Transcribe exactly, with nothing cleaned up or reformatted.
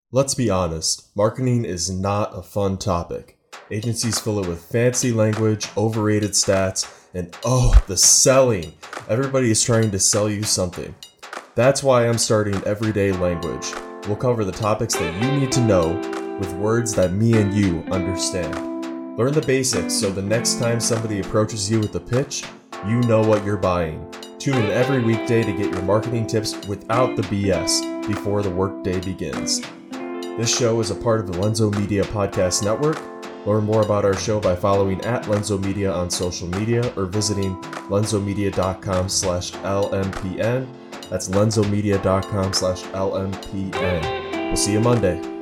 Let's be honest, marketing is not a fun topic. Agencies fill it with fancy language, overrated stats, and oh, the selling. Everybody is trying to sell you something. That's why I'm starting Everyday Language. We'll cover the topics that you need to know with words that me and you understand. Learn the basics so the next time somebody approaches you with a pitch, you know what you're buying. Tune in every weekday to get your marketing tips without the B S before the workday begins. This show is a part of the Lenzo Media Podcast Network. Learn more about our show by following at Lenzo Media on social media or visiting lenzomedia.com slash LMPN. That's lenzomedia.com slash LMPN. We'll see you Monday.